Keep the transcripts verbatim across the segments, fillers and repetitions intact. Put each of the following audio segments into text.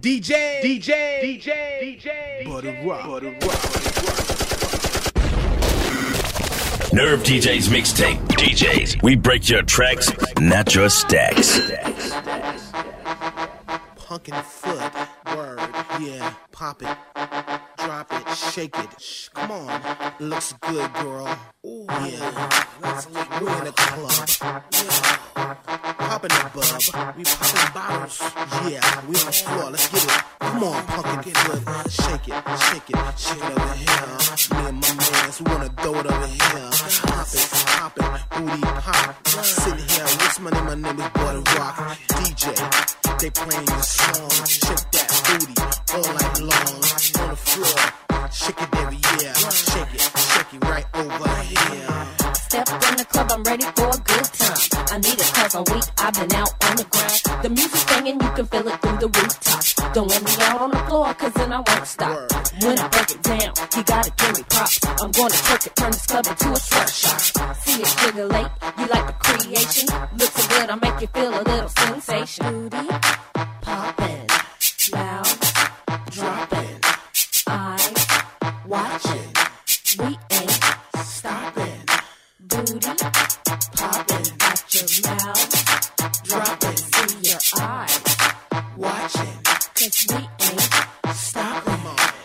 D J, D J, D J, D J, Butter Rock, Butter Rock. Nerve D Js mixtape. D Js, we break your tracks, not your stacks. Punkin' foot, word, yeah, pop it, drop it, shake it. Shh, come on, looks good, girl. Ooh, yeah, let's look. We're in a club, yeah. Poppin' the bub, we poppin' bottles, yeah. We on the floor, let's get it. Come on, punkin' foot, shake it, shake it, shake it over here. Me and my mans, we wanna throw it over here. Pop it, pop it, booty pop. Sitting here, what's my name? My name is Butter Rock, D J. They playing your song, shake that booty all night long. On the floor, shake it baby, yeah. Shake it, shake it right over here. Step in the club, I'm ready for a good time. I need it cause I'm weak, I've been out on the ground. The music's banging, you can feel it through the rooftop. Don't let me out on the floor cause then I won't stop. When I break it down, you gotta give me props. I'm gonna twerk it, turn this club into a sweatshop. See it jiggle-late, you like the creation. Looks so good, I make you feel a little sensation. Booty poppin', loud, droppin', eyes watching, we ain't stopping. Booty poppin', got your mouth droppin', see your eyes watching, cause we ain't stopping.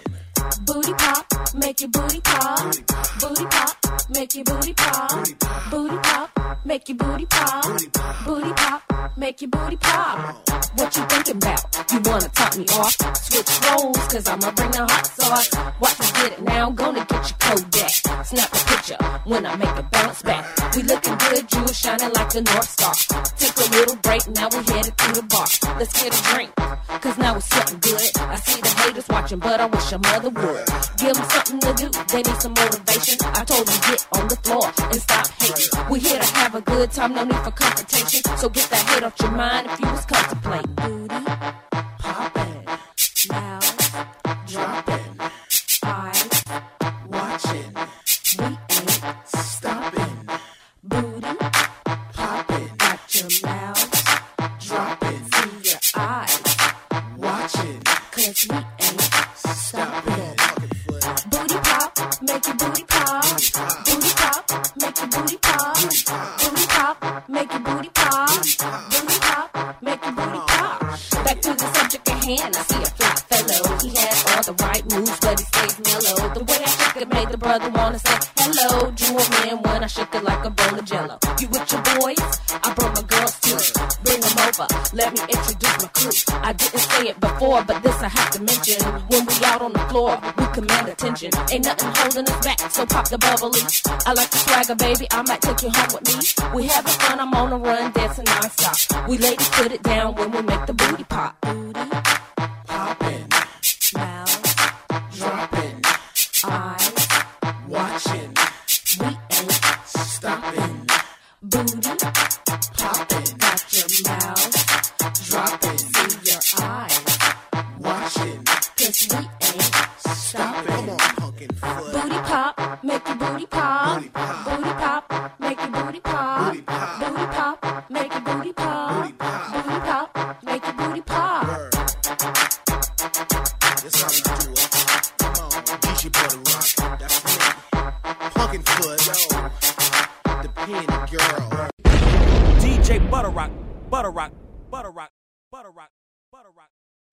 Booty pop, make your booty pop. Booty pop, make your booty pop. Booty pop, make your booty pop. Booty pop, make your booty pop. What you thinking about? You wanna top me off? Switch roles, cause I'ma bring the hot sauce. Watch me get it now, gonna get your Kodak. Snap a picture when I make a bounce back. We looking good, you shining like the North Star. Take a little break, now we headed to the bar. Let's get a drink, cause now it's something good. I see the haters watching, but I wish your mother would. Give them something to do, they need some motivation. I told them get on the floor and stop hating. We're here to have a good time, no need for confrontation. So get that hate off your mind if you was contemplating. Booty poppin', loud, droppin', eyes watching, we ain't stopping. Booty poppin', got your mouth droppin', see your eyes watching, cause we ain't stopping. Booty pop, make your booty pop. Booty pop, make your booty pop. Booty pop, make your booty pop. Booty pop, make your booty pop. Back to the subject at hand, I see a fly fellow. He has all the right moves, but he stays mellow. The way I shook it made the brother wanna say hello. Drew him in when I shook it like a bowl of jello. You with your boys? I brought my girls too. Bring them over, let me introduce my crew. I didn't say it before, but this I have to mention. When we out on the floor, we command attention. Ain't nothing holding us back, so pop the bubbly. I like the swagger, baby, I might take you home with me. We having fun, I'm on a run, dancing non-stop. We ladies put it down when we make the booty pop. Booty poppin', loud, droppin', eyes watching, we ain't stopping. Booty poppin', got your mouth droppin', see your eyes watching, cause we ain't stopping. Come on, punkin' foot. Booty pop, make your booty pop. Booty pop. Booty pop, make your booty pop. Booty pop. Booty pop, make your booty pop. Booty pop. Booty pop, make your booty pop. Word. That's how we do it. Come on, D J Butter Rock, that's me. Punkin' foot, yo, the penny girl. D J Butter Rock, Butter Rock,